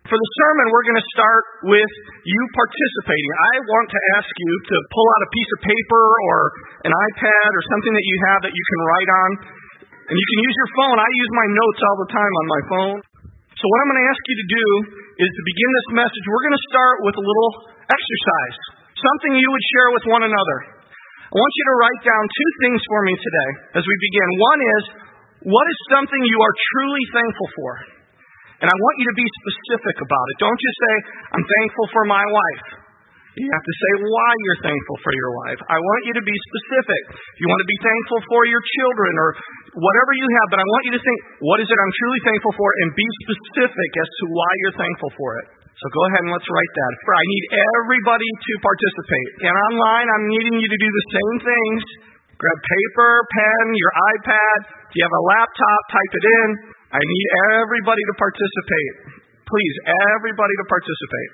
For the sermon, we're going to start with you participating. I want to ask you to pull out a piece of paper or an iPad or something that you have that you can write on. And you can use your phone. I use my notes all the time on my phone. So what I'm going to ask you to do is to begin this message, we're going to start with a little exercise, something you would share with one another. I want you to write down two things for me today as we begin. One is, what is something you are truly thankful for? And I want you to be specific about it. Don't just say, I'm thankful for my wife. You have to say why you're thankful for your wife. I want you to be specific. You want to be thankful for your children or whatever you have, but I want you to think, what is it I'm truly thankful for? And be specific as to why you're thankful for it. So go ahead and let's write that. I need everybody to participate. And online, I'm needing you to do the same things. Grab paper, pen, your iPad. If you have a laptop, type it in. I need everybody to participate. Please, everybody to participate.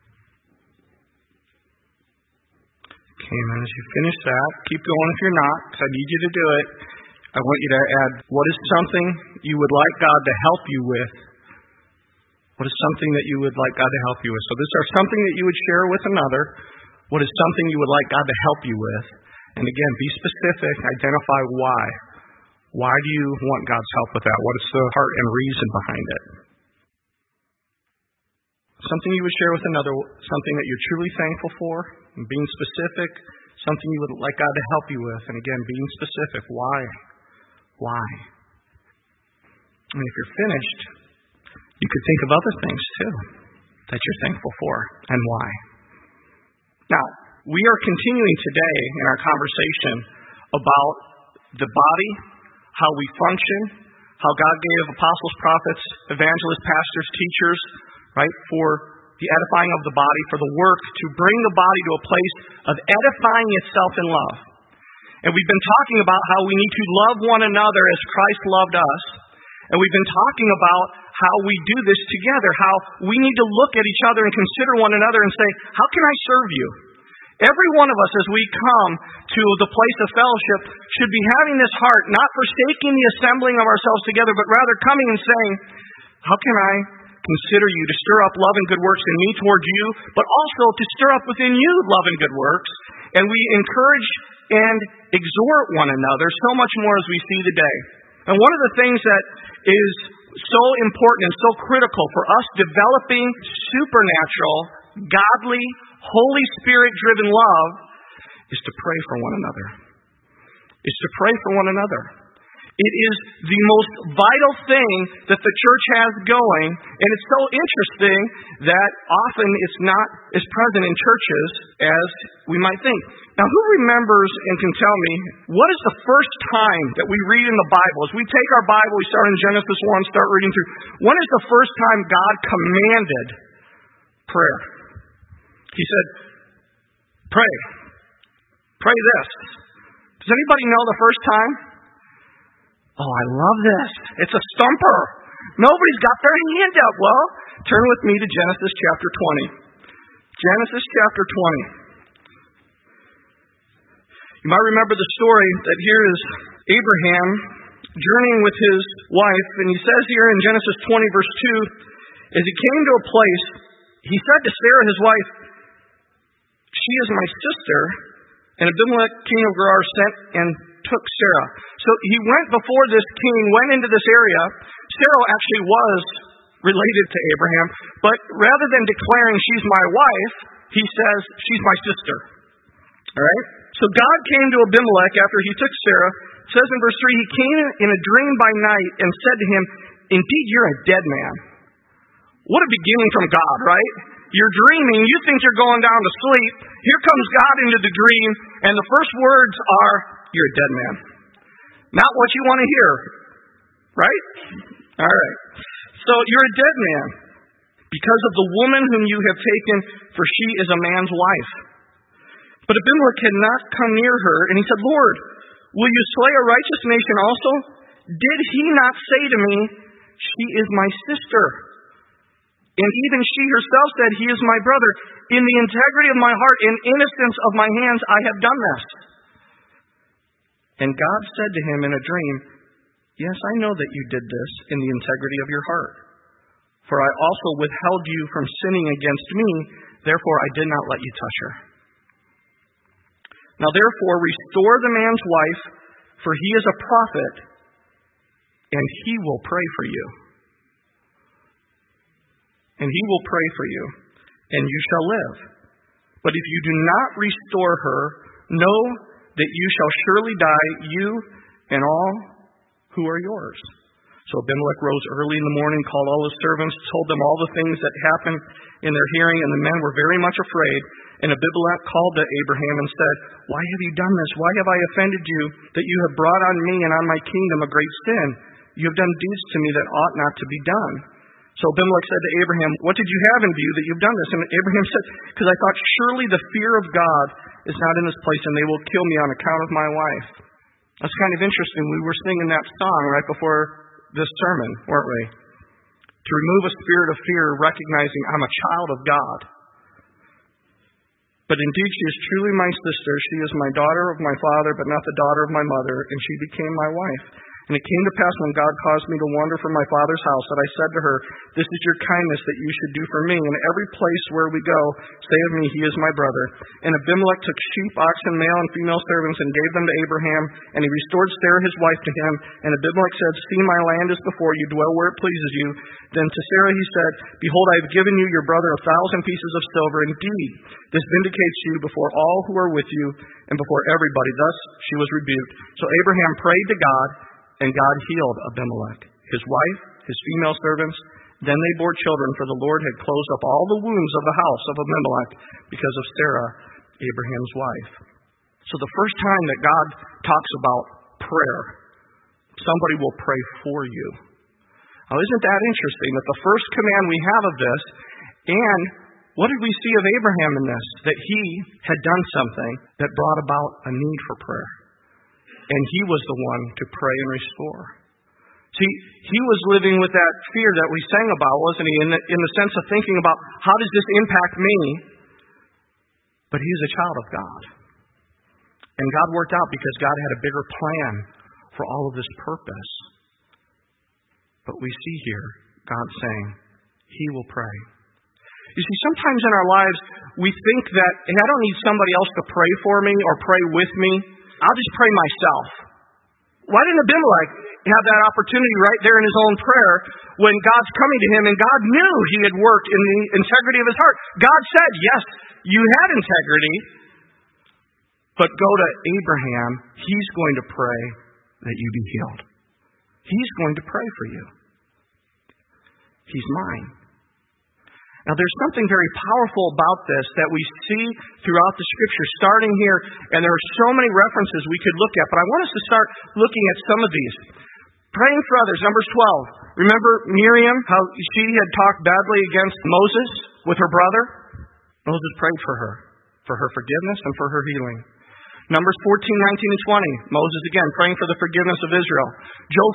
Okay, and as you finish that, keep going if you're not, because I need you to do it. I want you to add, what is something you would like God to help you with? What is something that you would like God to help you with? So this is something that you would share with another. What is something you would like God to help you with? And again, be specific. Identify why. Why do you want God's help with that? What is the heart and reason behind it? Something you would share with another, something that you're truly thankful for, and being specific, something you would like God to help you with, and again, being specific. Why? Why? And if you're finished, you could think of other things too that you're thankful for, and why. Now, we are continuing today in our conversation about the body, how we function, how God gave apostles, prophets, evangelists, pastors, teachers, right, for the edifying of the body, for the work to bring the body to a place of edifying itself in love. And we've been talking about how we need to love one another as Christ loved us. And we've been talking about how we do this together, how we need to look at each other and consider one another and say, how can I serve you? Every one of us, as we come to the place of fellowship, should be having this heart, not forsaking the assembling of ourselves together, but rather coming and saying, how can I consider you to stir up love and good works in me towards you, but also to stir up within you love and good works. And we encourage and exhort one another so much more as we see today. And one of the things that is so important and so critical for us developing supernatural, godly, Holy Spirit-driven love is to pray for one another. Is to pray for one another. It is the most vital thing that the church has going, and it's so interesting that often it's not as present in churches as we might think. Now, who remembers and can tell me, what is the first time that we read in the Bible? As we take our Bible, we start in Genesis 1, start reading through. When is the first time God commanded prayer? He said, pray. Pray this. Does anybody know the first time? Oh, I love this. It's a stumper. Nobody's got their hand up. Well, turn with me to Genesis chapter 20. Genesis chapter 20. You might remember the story that here is Abraham journeying with his wife, and he says here in Genesis 20, verse 2, as he came to a place, he said to Sarah, his wife, she is my sister, and Abimelech, king of Gerar, sent and took Sarah. So he went before this king, went into this area. Sarah actually was related to Abraham, but rather than declaring she's my wife, he says she's my sister. All right? So God came to Abimelech after he took Sarah. It says in verse 3, he came in a dream by night and said to him, indeed, you're a dead man. What a beginning from God, right? You're dreaming, you think you're going down to sleep. Here comes God into the dream, and the first words are, you're a dead man. Not what you want to hear, right? All right. So you're a dead man because of the woman whom you have taken, for she is a man's wife. But Abimelech had not come near her, and he said, Lord, will you slay a righteous nation also? Did he not say to me, she is my sister? And even she herself said, he is my brother. In the integrity of my heart, in innocence of my hands, I have done this. And God said to him in a dream, yes, I know that you did this in the integrity of your heart. For I also withheld you from sinning against me, therefore I did not let you touch her. Now therefore restore the man's wife, for he is a prophet, and he will pray for you. And he will pray for you, and you shall live. But if you do not restore her, know that you shall surely die, you and all who are yours. So Abimelech rose early in the morning, called all his servants, told them all the things that happened in their hearing, and the men were very much afraid. And Abimelech called to Abraham and said, Why have you done this? Why have I offended you, that you have brought on me and on my kingdom a great sin? You have done deeds to me that ought not to be done. So Abimelech said to Abraham, What did you have in view that you've done this? And Abraham said, Because I thought, surely the fear of God is not in this place, and they will kill me on account of my wife. That's kind of interesting. We were singing that song right before this sermon, weren't we? To remove a spirit of fear, recognizing I'm a child of God. But indeed she is truly my sister. She is my daughter of my father, but not the daughter of my mother, and she became my wife. And it came to pass when God caused me to wander from my father's house that I said to her, This is your kindness that you should do for me. In every place where we go, say of me, He is my brother. And Abimelech took sheep, oxen, male and female servants, and gave them to Abraham. And he restored Sarah his wife to him. And Abimelech said, See, my land is before you. Dwell where it pleases you. Then to Sarah he said, Behold, I have given you your brother 1,000 pieces of silver. Indeed, this vindicates you before all who are with you and before everybody. Thus she was rebuked. So Abraham prayed to God, and God healed Abimelech, his wife, his female servants. Then they bore children, for the Lord had closed up all the wombs of the house of Abimelech because of Sarah, Abraham's wife. So the first time that God talks about prayer, somebody will pray for you. Now, isn't that interesting that the first command we have of this, and what did we see of Abraham in this? That he had done something that brought about a need for prayer. And he was the one to pray and restore. See, he was living with that fear that we sang about, wasn't he? In the sense of thinking about, how does this impact me? But he's a child of God. And God worked out because God had a bigger plan for all of this purpose. But we see here God saying, He will pray. You see, sometimes in our lives, we think that, hey, I don't need somebody else to pray for me or pray with me. I'll just pray myself. Why didn't Abimelech have that opportunity right there in his own prayer when God's coming to him and God knew he had worked in the integrity of his heart? God said, yes, you had integrity, but go to Abraham. He's going to pray that you be healed. He's going to pray for you. He's mine. Now, there's something very powerful about this that we see throughout the Scripture, starting here, and there are so many references we could look at, but I want us to start looking at some of these. Praying for others, Numbers 12. Remember Miriam, how she had talked badly against Moses with her brother? Moses prayed for her forgiveness and for her healing. Numbers 14, 19, and 20. Moses again praying for the forgiveness of Israel. Job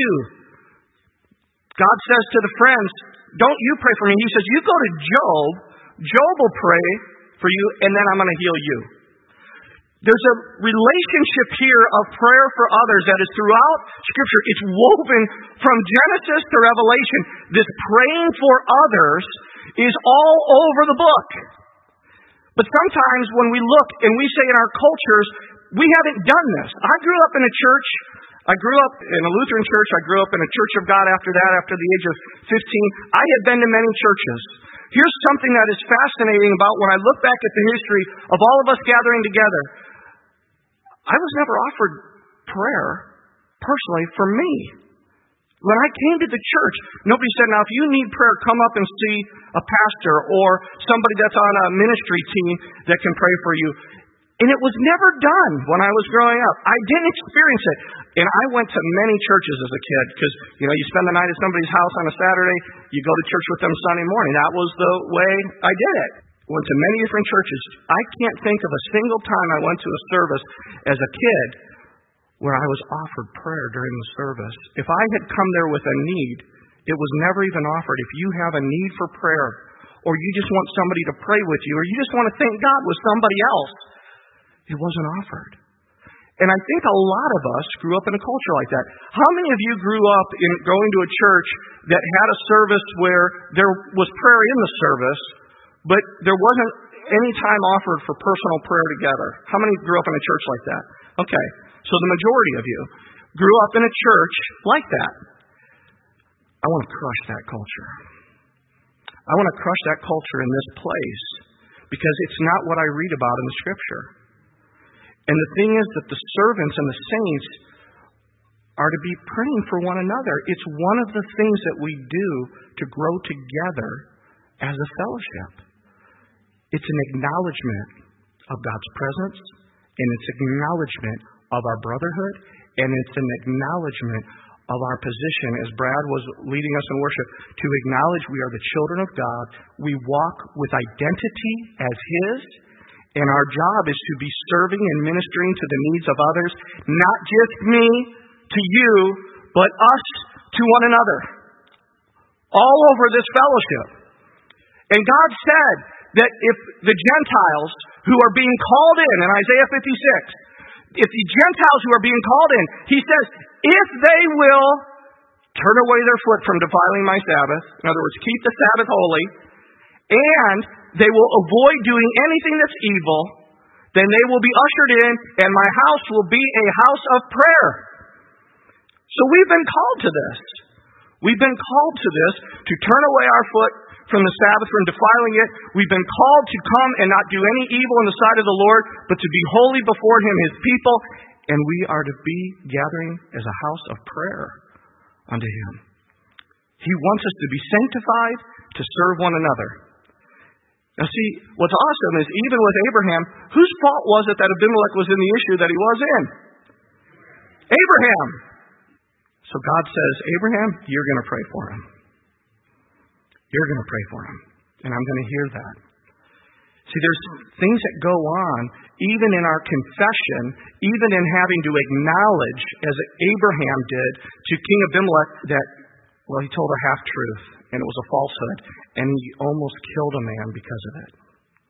42. God says to the friends, don't you pray for me. He says, you go to Job. Job will pray for you, and then I'm going to heal you. There's a relationship here of prayer for others that is throughout Scripture. It's woven from Genesis to Revelation. This praying for others is all over the book. But sometimes when we look and we say in our cultures, we haven't done this. I grew up in a church. I grew up in a Lutheran church. I grew up in a Church of God after that, after the age of 15. I had been to many churches. Here's something that is fascinating about when I look back at the history of all of us gathering together. I was never offered prayer, personally, for me. When I came to the church, nobody said, now if you need prayer, come up and see a pastor or somebody that's on a ministry team that can pray for you. And it was never done when I was growing up. I didn't experience it. And I went to many churches as a kid because, you spend the night at somebody's house on a Saturday, you go to church with them Sunday morning. That was the way I did it. Went to many different churches. I can't think of a single time I went to a service as a kid where I was offered prayer during the service. If I had come there with a need, it was never even offered. If you have a need for prayer, or you just want somebody to pray with you, or you just want to thank God with somebody else, it wasn't offered. And I think a lot of us grew up in a culture like that. How many of you grew up in going to a church that had a service where there was prayer in the service, but there wasn't any time offered for personal prayer together? How many grew up in a church like that? Okay, so the majority of you grew up in a church like that. I want to crush that culture. I want to crush that culture in this place because it's not what I read about in the Scripture. And the thing is that the servants and the saints are to be praying for one another. It's one of the things that we do to grow together as a fellowship. It's an acknowledgement of God's presence, and it's an acknowledgement of our brotherhood, and it's an acknowledgement of our position, as Brad was leading us in worship, to acknowledge we are the children of God. We walk with identity as His, and our job is to be serving and ministering to the needs of others, not just me to you, but us to one another, all over this fellowship. And God said that if the Gentiles who are being called in Isaiah 56, if the Gentiles who are being called in, He says, if they will turn away their foot from defiling my Sabbath, in other words, keep the Sabbath holy, and they will avoid doing anything that's evil, then they will be ushered in, and my house will be a house of prayer. So we've been called to this. We've been called to this, to turn away our foot from the Sabbath, from defiling it. We've been called to come and not do any evil in the sight of the Lord, but to be holy before Him, His people, and we are to be gathering as a house of prayer unto Him. He wants us to be sanctified to serve one another. Now see, what's awesome is even with Abraham, whose fault was it that Abimelech was in the issue that he was in? Abraham. So God says, Abraham, you're going to pray for him. You're going to pray for him. And I'm going to hear that. See, there's things that go on, even in our confession, even in having to acknowledge, as Abraham did to King Abimelech, that, well, he told a half-truth, and it was a falsehood, and he almost killed a man because of it.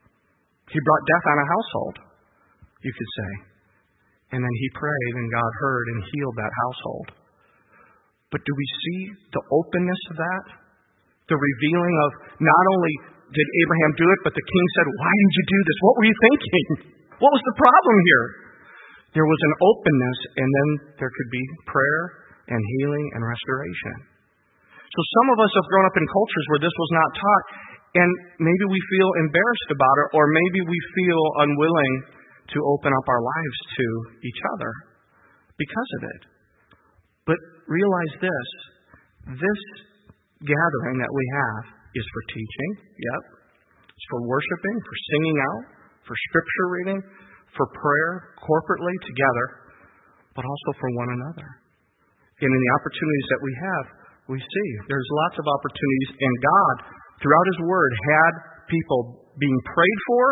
He brought death on a household, you could say. And then he prayed, and God heard and healed that household. But do we see the openness of that? The revealing of not only did Abraham do it, but the king said, why did you do this? What were you thinking? What was the problem here? There was an openness, and then there could be prayer and healing and restoration. So some of us have grown up in cultures where this was not taught, and maybe we feel embarrassed about it, or maybe we feel unwilling to open up our lives to each other because of it. But realize this gathering that we have is for teaching, yep. It's for worshiping, for singing out, for scripture reading, for prayer, corporately, together, but also for one another. And in the opportunities that we have, we see there's lots of opportunities, and God, throughout His Word, had people being prayed for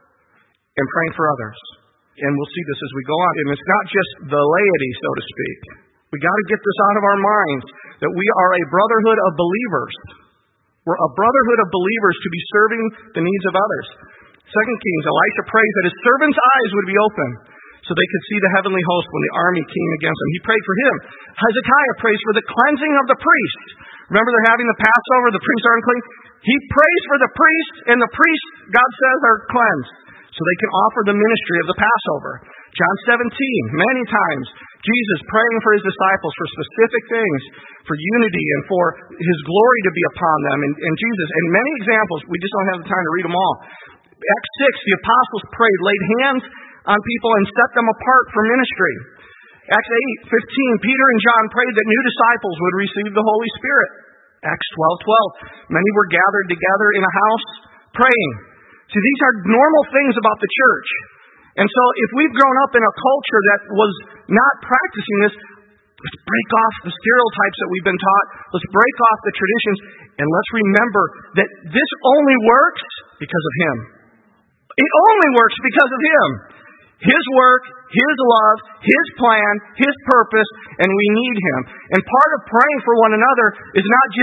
and praying for others. And we'll see this as we go on. And it's not just the laity, so to speak. We got to get this out of our minds, that we are a brotherhood of believers. We're a brotherhood of believers to be serving the needs of others. 2 Kings, Elisha prays that his servants' eyes would be open so they could see the heavenly host when the army came against them. He prayed for him. Hezekiah prays for the cleansing of the priests. Remember they're having the Passover, the priests are unclean? He prays for the priests, and the priests, God says, are cleansed so they can offer the ministry of the Passover. John 17, many times, Jesus praying for His disciples for specific things, for unity and for His glory to be upon them. And Jesus, and many examples, we just don't have the time to read them all. Acts 6, the apostles prayed, laid hands on people and set them apart for ministry. Acts 8:15, Peter and John prayed that new disciples would receive the Holy Spirit. Acts 12:12, many were gathered together in a house praying. See, these are normal things about the church. And so if we've grown up in a culture that was not practicing this, let's break off the stereotypes that we've been taught. Let's break off the traditions. And let's remember that this only works because of Him. It only works because of Him. His work, His love, His plan, His purpose, and we need Him. And part of praying for one another is not just,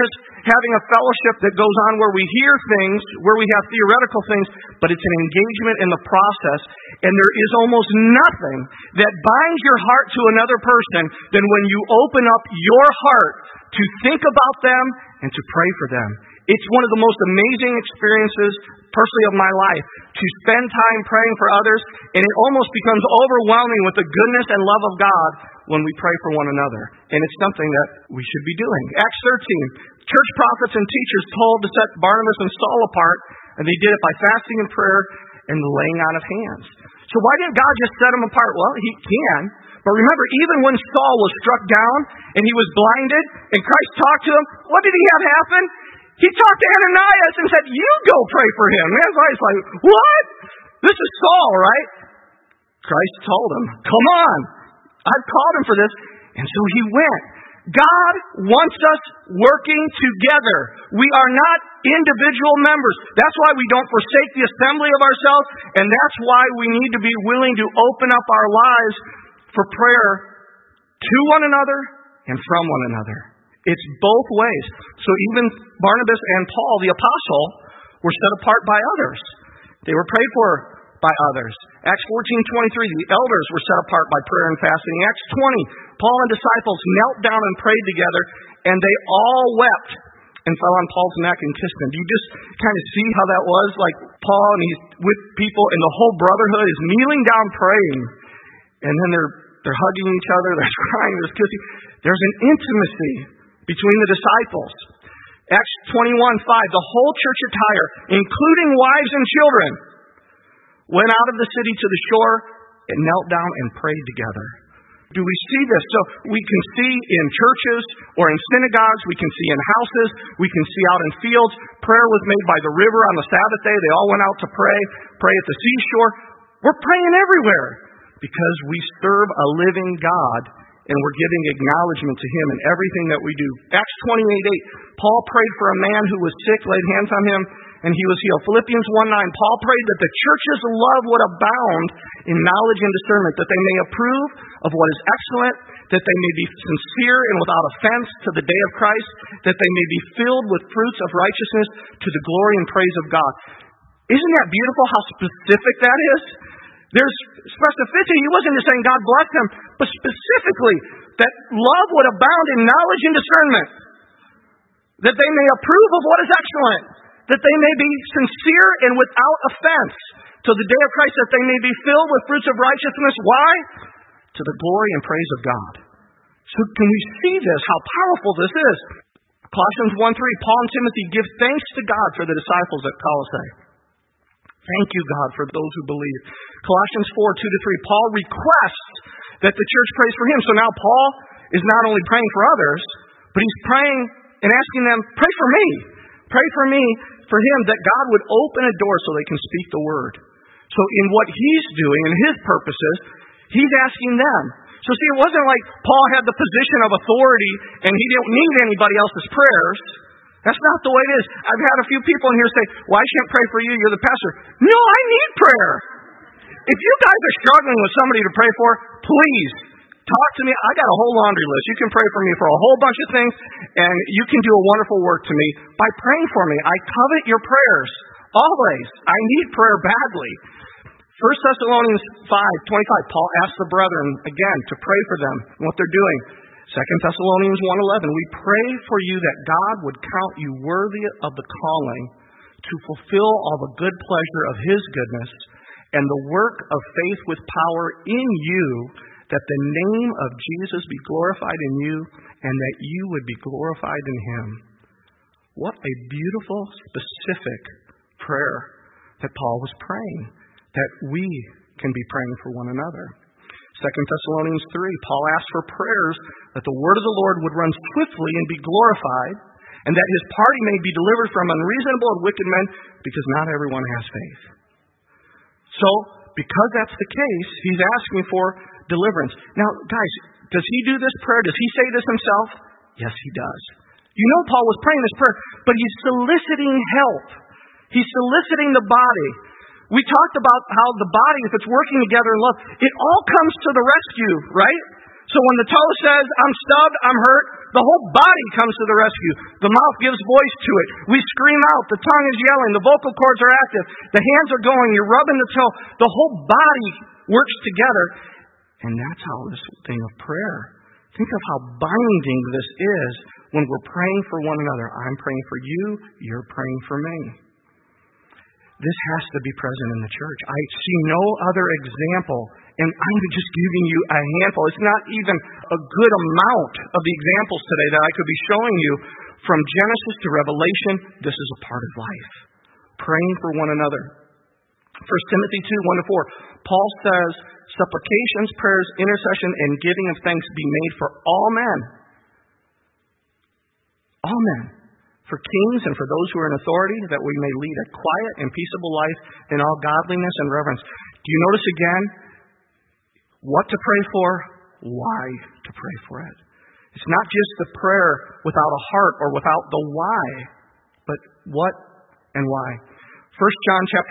having a fellowship that goes on where we hear things, where we have theoretical things, but it's an engagement in the process. And there is almost nothing that binds your heart to another person than when you open up your heart to think about them and to pray for them. It's one of the most amazing experiences, personally, of my life, to spend time praying for others, and it almost becomes overwhelming with the goodness and love of God when we pray for one another. And it's something that we should be doing. Acts 13, church prophets and teachers told to set Barnabas and Saul apart, and they did it by fasting and prayer and the laying on of hands. So why didn't God just set them apart? Well, He can. But remember, even when Saul was struck down and he was blinded and Christ talked to him, what did he have happen? He talked to Ananias and said, you go pray for him. Ananias like, what? This is Saul, right? Christ told him, come on. I've called him for this. And so he went. God wants us working together. We are not individual members. That's why we don't forsake the assembly of ourselves. And that's why we need to be willing to open up our lives for prayer to one another and from one another. It's both ways. So even Barnabas and Paul, the apostle, were set apart by others. They were prayed for by others. Acts 14:23, the elders were set apart by prayer and fasting. Acts 20, Paul and disciples knelt down and prayed together, and they all wept and fell on Paul's neck and kissed him. Do you just kind of see how that was? Like Paul, and he's with people, and the whole brotherhood is kneeling down praying. And then they're hugging each other, they're crying, there's kissing. There's an intimacy between the disciples. Acts 21:5, the whole church at Tyre, including wives and children, went out of the city to the shore and knelt down and prayed together. Do we see this? So we can see in churches or in synagogues, we can see in houses, we can see out in fields. Prayer was made by the river on the Sabbath day. They all went out to pray at the seashore. We're praying everywhere because we serve a living God and we're giving acknowledgement to Him in everything that we do. Acts 28:8, Paul prayed for a man who was sick, laid hands on him, and he was healed. Philippians 1:9, Paul prayed that the church's love would abound in knowledge and discernment, that they may approve of what is excellent, that they may be sincere and without offense to the day of Christ, that they may be filled with fruits of righteousness to the glory and praise of God. Isn't that beautiful how specific that is? There's specificity. He wasn't just saying God bless him, but specifically that love would abound in knowledge and discernment, that they may approve of what is excellent, that they may be sincere and without offense to the day of Christ, that they may be filled with fruits of righteousness. Why? To the glory and praise of God. So can we see this, how powerful this is? Colossians 1:3, Paul and Timothy give thanks to God for the disciples at Colossae. Thank you, God, for those who believe. Colossians 4:2-3, Paul requests that the church prays for him. So now Paul is not only praying for others, but he's praying and asking them, pray for me. Pray for me, for him, that God would open a door so they can speak the word. So in what he's doing and his purposes, he's asking them. So see, it wasn't like Paul had the position of authority and he didn't need anybody else's prayers. That's not the way it is. I've had a few people in here say, well, I shouldn't pray for you, you're the pastor. No, I need prayer. If you guys are struggling with somebody to pray for, please talk to me. I got a whole laundry list. You can pray for me for a whole bunch of things, and you can do a wonderful work to me by praying for me. I covet your prayers, always. I need prayer badly. 1 Thessalonians 5:25, Paul asks the brethren, again, to pray for them and what they're doing. 2 Thessalonians 1:11, we pray for you that God would count you worthy of the calling to fulfill all the good pleasure of His goodness and the work of faith with power in you, that the name of Jesus be glorified in you and that you would be glorified in Him. What a beautiful, specific prayer that Paul was praying, that we can be praying for one another. 2 Thessalonians 3, Paul asked for prayers that the word of the Lord would run swiftly and be glorified, and that his party may be delivered from unreasonable and wicked men, because not everyone has faith. So, because that's the case, he's asking for deliverance. Now, guys, does he do this prayer? Does he say this himself? Yes, he does. You know Paul was praying this prayer, but he's soliciting help. He's soliciting the body. We talked about how the body, if it's working together in love, it all comes to the rescue, right? So when the toe says, I'm stubbed, I'm hurt, the whole body comes to the rescue. The mouth gives voice to it. We scream out. The tongue is yelling. The vocal cords are active. The hands are going. You're rubbing the toe. The whole body works together. And that's how this thing of prayer. Think of how binding this is when we're praying for one another. I'm praying for you. You're praying for me. This has to be present in the church. I see no other example, and I'm just giving you a handful. It's not even a good amount of the examples today that I could be showing you from Genesis to Revelation. This is a part of life. Praying for one another. 1 Timothy 2:1-4. Paul says, supplications, prayers, intercession, and giving of thanks be made for all men. All men. For kings and for those who are in authority, that we may lead a quiet and peaceable life in all godliness and reverence. Do you notice again what to pray for, why to pray for it? It's not just the prayer without a heart or without the why, but what and why. 1 John chapter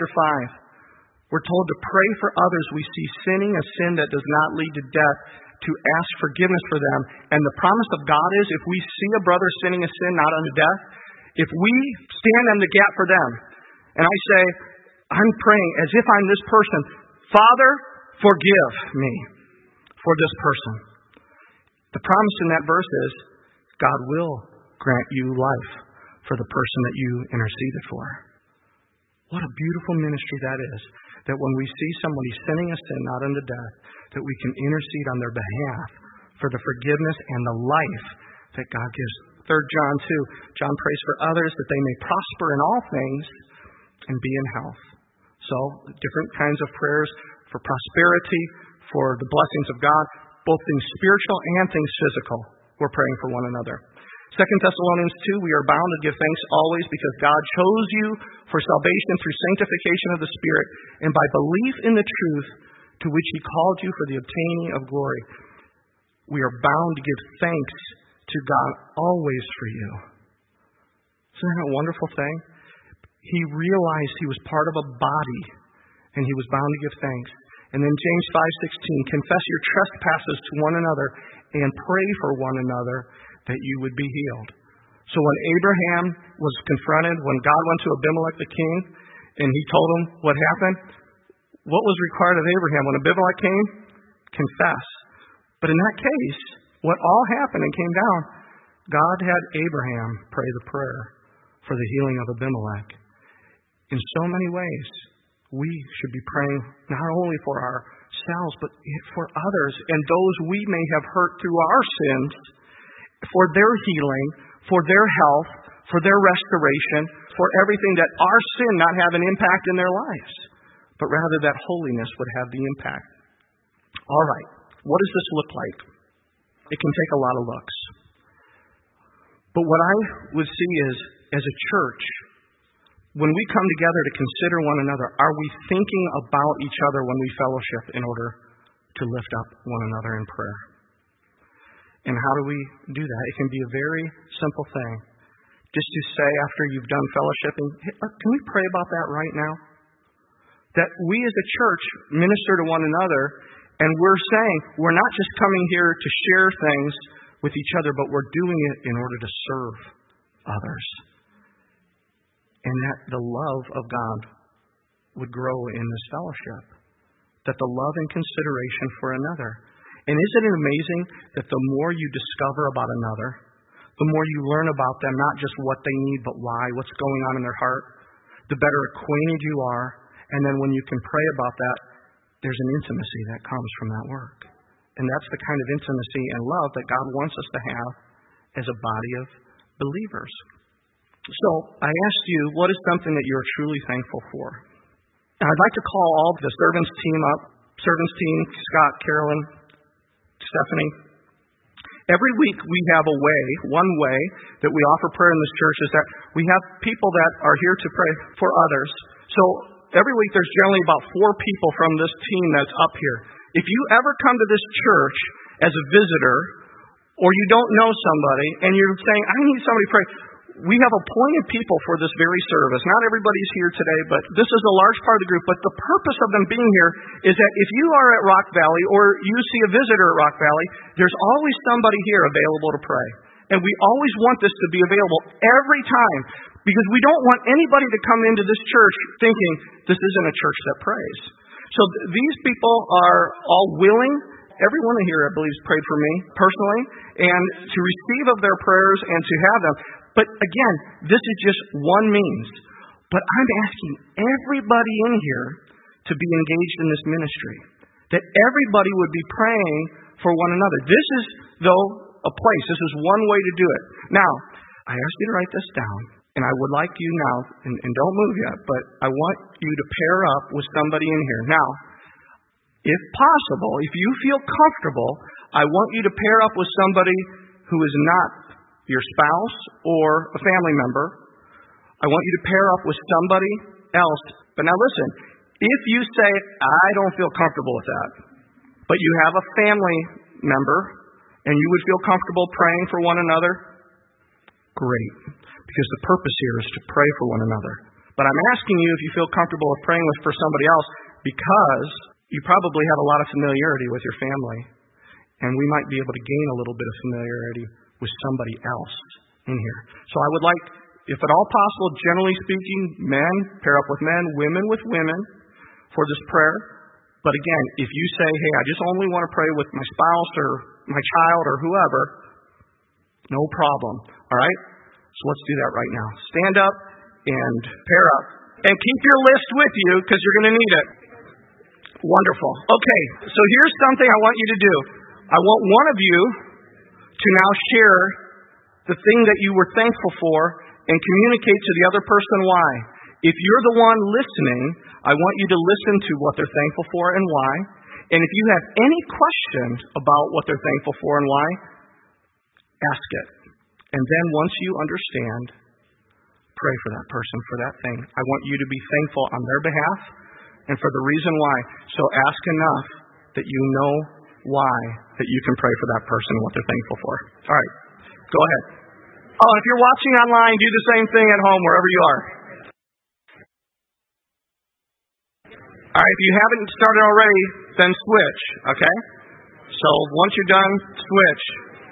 5, we're told to pray for others we see sinning a sin that does not lead to death, to ask forgiveness for them. And the promise of God is if we see a brother sinning a sin not unto death, if we stand in the gap for them, and I say, I'm praying as if I'm this person, Father, forgive me for this person. The promise in that verse is, God will grant you life for the person that you interceded for. What a beautiful ministry that is, that when we see somebody sinning a sin not unto death, that we can intercede on their behalf for the forgiveness and the life that God gives. 3 John 2, John prays for others that they may prosper in all things and be in health. So, different kinds of prayers for prosperity, for the blessings of God, both things spiritual and things physical. We're praying for one another. 2 Thessalonians 2, we are bound to give thanks always because God chose you for salvation through sanctification of the Spirit and by belief in the truth to which He called you for the obtaining of glory. We are bound to give thanks to God always for you. Isn't that a wonderful thing? He realized he was part of a body and he was bound to give thanks. And then James 5:16, confess your trespasses to one another and pray for one another that you would be healed. So when Abraham was confronted, when God went to Abimelech the king, and he told him what happened, what was required of Abraham when Abimelech came? Confess. But in that case, what all happened and came down, God had Abraham pray the prayer for the healing of Abimelech. In so many ways, we should be praying not only for ourselves, but for others and those we may have hurt through our sins, for their healing, for their health, for their restoration, for everything that our sin not have an impact in their lives, but rather that holiness would have the impact. All right, what does this look like? It can take a lot of looks. But what I would see is, as a church, when we come together to consider one another, are we thinking about each other when we fellowship in order to lift up one another in prayer? And how do we do that? It can be a very simple thing. Just to say after you've done fellowshipping, hey, can we pray about that right now? That we as a church minister to one another, and we're saying we're not just coming here to share things with each other, but we're doing it in order to serve others. And that the love of God would grow in this fellowship. That the love and consideration for another. And isn't it amazing that the more you discover about another, the more you learn about them, not just what they need, but why, what's going on in their heart, the better acquainted you are. And then when you can pray about that, there's an intimacy that comes from that work. And that's the kind of intimacy and love that God wants us to have as a body of believers. So I asked you, what is something that you're truly thankful for? And I'd like to call all the servants team up. Servants team, Scott, Carolyn, Stephanie. Every week we have one way that we offer prayer in this church is that we have people that are here to pray for others. So every week there's generally about 4 people from this team that's up here. If you ever come to this church as a visitor, or you don't know somebody, and you're saying, I need somebody to pray, we have appointed people for this very service. Not everybody's here today, but this is a large part of the group. But the purpose of them being here is that if you are at Rock Valley or you see a visitor at Rock Valley, there's always somebody here available to pray. And we always want this to be available every time, because we don't want anybody to come into this church thinking this isn't a church that prays. So these people are all willing. Everyone here, I believe, has prayed for me personally, and to receive of their prayers and to have them. But again, this is just one means. But I'm asking everybody in here to be engaged in this ministry, that everybody would be praying for one another. This is, though, a place. This is one way to do it. Now, I ask you to write this down, and I would like you now, and don't move yet, but I want you to pair up with somebody in here. Now, if possible, if you feel comfortable, I want you to pair up with somebody who is not your spouse or a family member. I want you to pair up with somebody else. But now listen, if you say, I don't feel comfortable with that, but you have a family member and you would feel comfortable praying for one another, great. Because the purpose here is to pray for one another. But I'm asking you if you feel comfortable with praying for somebody else, because you probably have a lot of familiarity with your family, and we might be able to gain a little bit of familiarity with somebody else in here. So I would like, if at all possible, generally speaking, men pair up with men, women with women for this prayer. But again, if you say, hey, I just only want to pray with my spouse or my child or whoever, no problem. All right? So let's do that right now. Stand up and pair up. And keep your list with you, because you're going to need it. Wonderful. Okay, so here's something I want you to do. I want one of you to now share the thing that you were thankful for and communicate to the other person why. If you're the one listening, I want you to listen to what they're thankful for and why. And if you have any questions about what they're thankful for and why, ask it. And then once you understand, pray for that person, for that thing. I want you to be thankful on their behalf and for the reason why. So ask enough that you know why, that you can pray for that person and what they're thankful for. All right, go ahead. Oh, and if you're watching online, do the same thing at home, wherever you are. All right, if you haven't started already, then switch, okay? So once you're done, switch.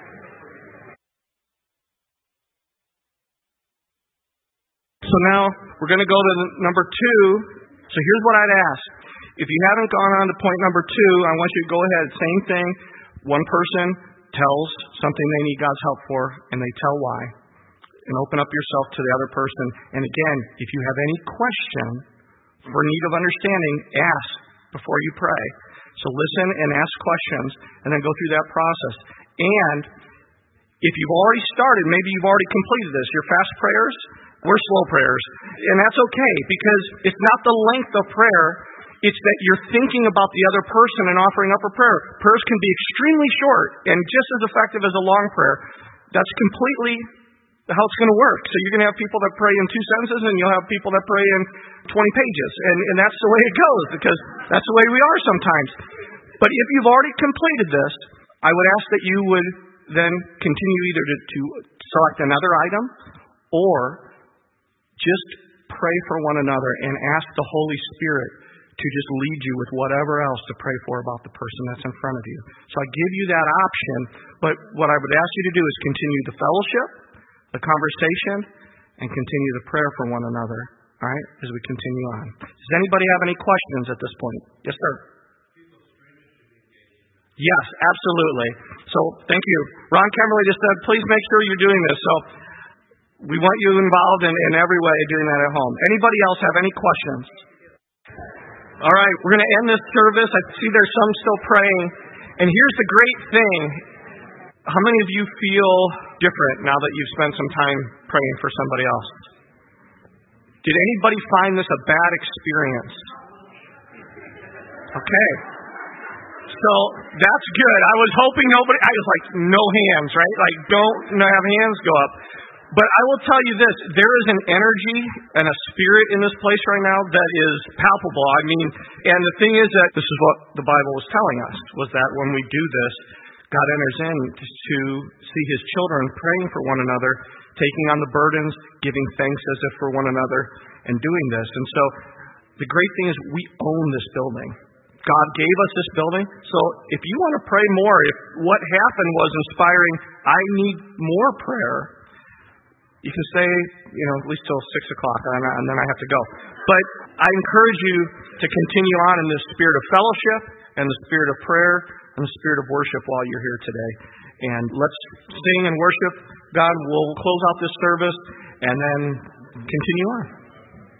So now we're going to go to number 2. So here's what I'd ask. If you haven't gone on to point number 2, I want you to go ahead. Same thing. One person tells something they need God's help for, and they tell why. And open up yourself to the other person. And again, if you have any question for need of understanding, ask before you pray. So listen and ask questions, and then go through that process. And if you've already started, maybe you've already completed this, your fast prayers, we're slow prayers. And that's okay, because it's not the length of prayer, it's that you're thinking about the other person and offering up a prayer. Prayers can be extremely short and just as effective as a long prayer. That's completely how it's going to work. So you're going to have people that pray in 2 sentences, and you'll have people that pray in 20 pages. And that's the way it goes, because that's the way we are sometimes. But if you've already completed this, I would ask that you would then continue either to select another item, or just pray for one another and ask the Holy Spirit to just lead you with whatever else to pray for about the person that's in front of you. So I give you that option, but what I would ask you to do is continue the fellowship, the conversation, and continue the prayer for one another, all right, as we continue on. Does anybody have any questions at this point? Yes, sir. Yes, absolutely. So thank you. Ron Kemmerly just said, please make sure you're doing this. So we want you involved in every way doing that at home. Anybody else have any questions? All right, we're going to end this service. I see there's some still praying. And here's the great thing. How many of you feel different now that you've spent some time praying for somebody else? Did anybody find this a bad experience? Okay. So that's good. I was hoping nobody, I was like, no hands, right? Like, don't have hands go up. But I will tell you this, there is an energy and a spirit in this place right now that is palpable. I mean, and the thing is that this is what the Bible was telling us, was that when we do this, God enters in to see His children praying for one another, taking on the burdens, giving thanks as if for one another, and doing this. And so the great thing is we own this building. God gave us this building. So if you want to pray more, if what happened was inspiring, I need more prayer, you can stay, at least till 6 o'clock, and then I have to go. But I encourage you to continue on in this spirit of fellowship and the spirit of prayer and the spirit of worship while you're here today. And let's sing and worship God. We'll close out this service and then continue on.